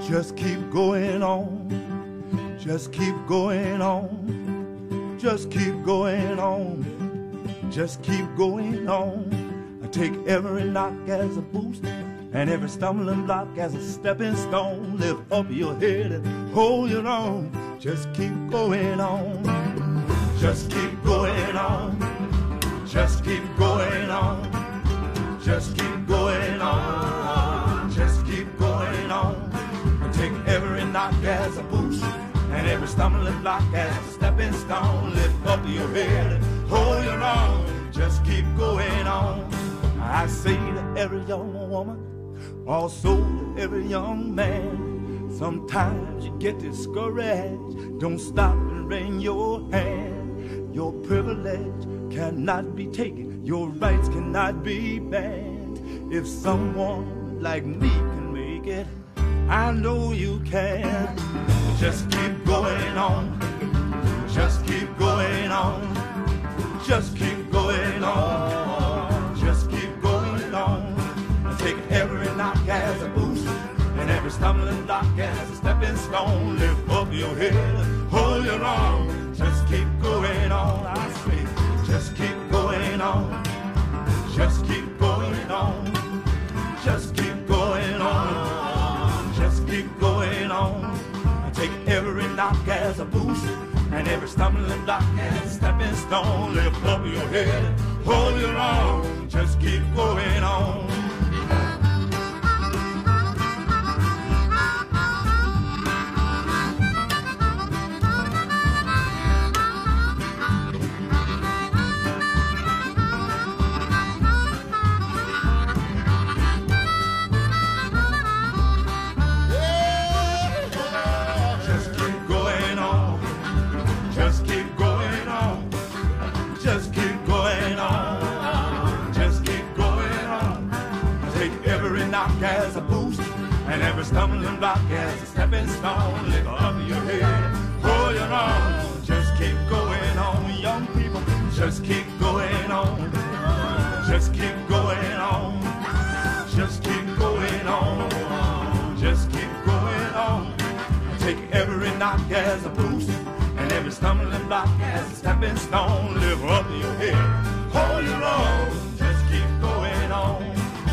Just keep going on. Just keep going on. Just keep going on. Just keep going on. I take every knock as a boost and every stumbling block as a stepping stone. Lift up your head and hold your own. Just keep going on. Just keep going on. Just keep going on. Just keep going on. Just keep going on. I take every knock as a boost and every stumbling block as a stepping stone. Lift up your head and hold your own. Just keep going on. I say to every young woman, also to every young man, sometimes you get discouraged. Don't stop and wring your hand. Your privilege cannot be taken. Your rights cannot be banned. If someone like me can make it, I know you can. Just keep going on. Just keep going on. Just keep going on. Just keep going on. Take every knock as a boost and every stumbling block as a stepping stone. Lift up your head, hold your own. Just keep going on. I say, just keep going on. Just keep going on. Just keep going on. Just keep going on. I take every knock as a boost and every stumbling block as a stepping stone. Lift up your head, hold your own. Just keep going on. As a boost and every stumbling block as a stepping stone. Lift up your head, hold your own. Just keep going on, young people. Just keep going on. Just keep going on. Just keep going on. Just keep going on. Take every knock as a boost and every stumbling block as a stepping stone. Lift up your head, hold your own. Just keep going on.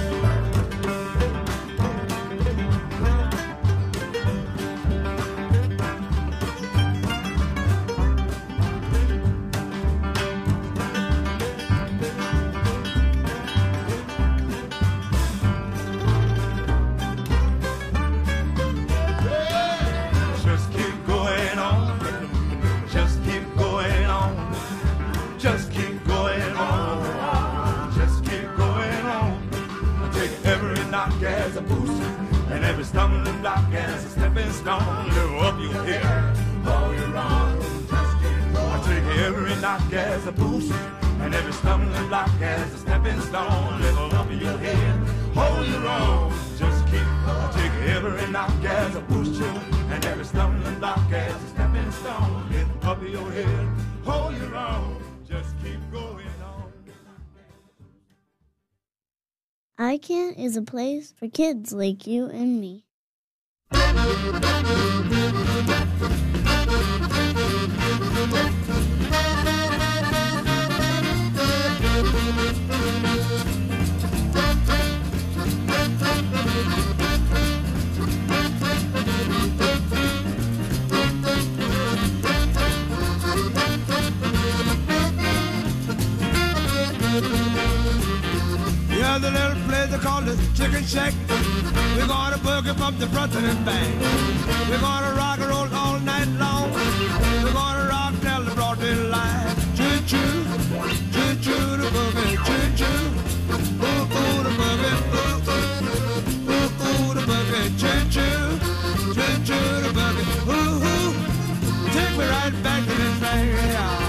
As a boost and every stumbling block as a stepping stone. Lift up your head, hold your own. Just keep going. I take every knock as a boost and every stumbling block as a stepping stone. Lift up your head, hold your own. Just keep going. I take every knock as a boost and every stumbling block as a stepping stone. Lift up your head, hold your own. Just keep going on. iCant is a place for kids like you and me. The little place they call the Chicken Shack. We're gonna boogie from the front and back. We're gonna rock and roll all night long. We're gonna rock till the broad daylight. Choo choo, choo choo the boogie, choo choo. Ooh ooh the boogie, ooh ooh, ooh ooh the boogie, choo choo, choo choo the boogie, ooh ooh. Take me right back to this thing.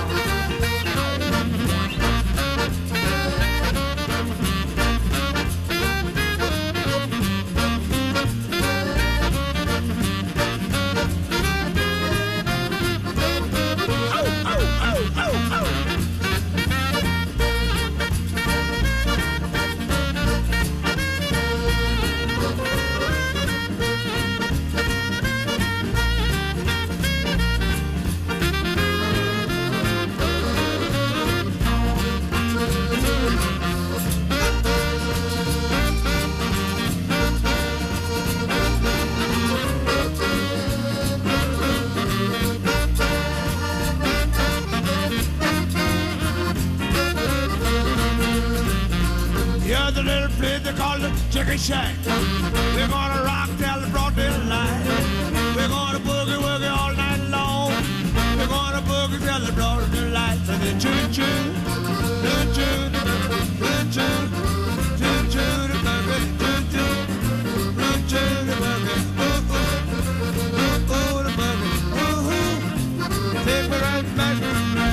little place they call the Chicken Shack. We're gonna rock till the broad daylight. We're gonna boogie woogie all night long. We're gonna boogie till the broad daylight. So the choo choo, choo choo, choo choo, choo choo, the boogie, choo choo, choo choo, the boogie, ooh ooh, the boogie, ooh ooh. Take me right back to the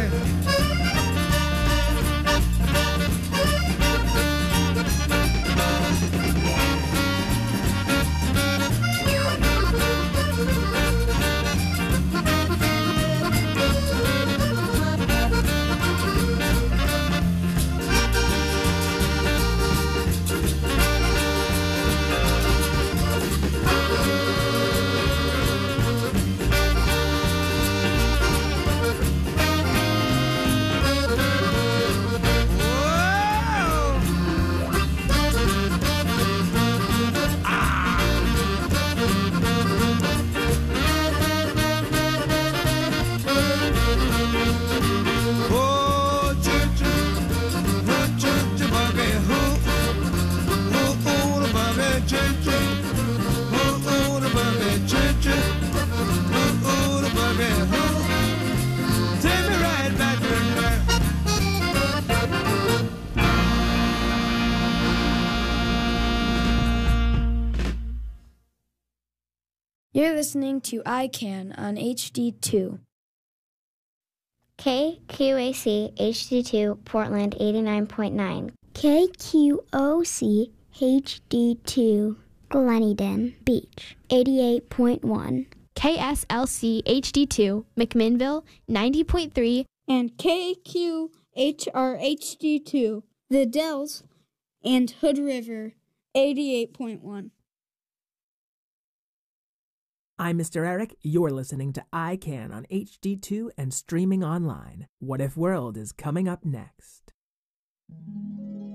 You're listening to iCan on HD2. KQAC HD2 Portland 89.9. KQOC HD2 Gleneden Beach 88.1. KSLC HD2 McMinnville 90.3. And KQHR HD2 The Dells and Hood River 88.1. I'm Mr. Eric. You're listening to iCan on HD2 and streaming online. What If World is coming up next.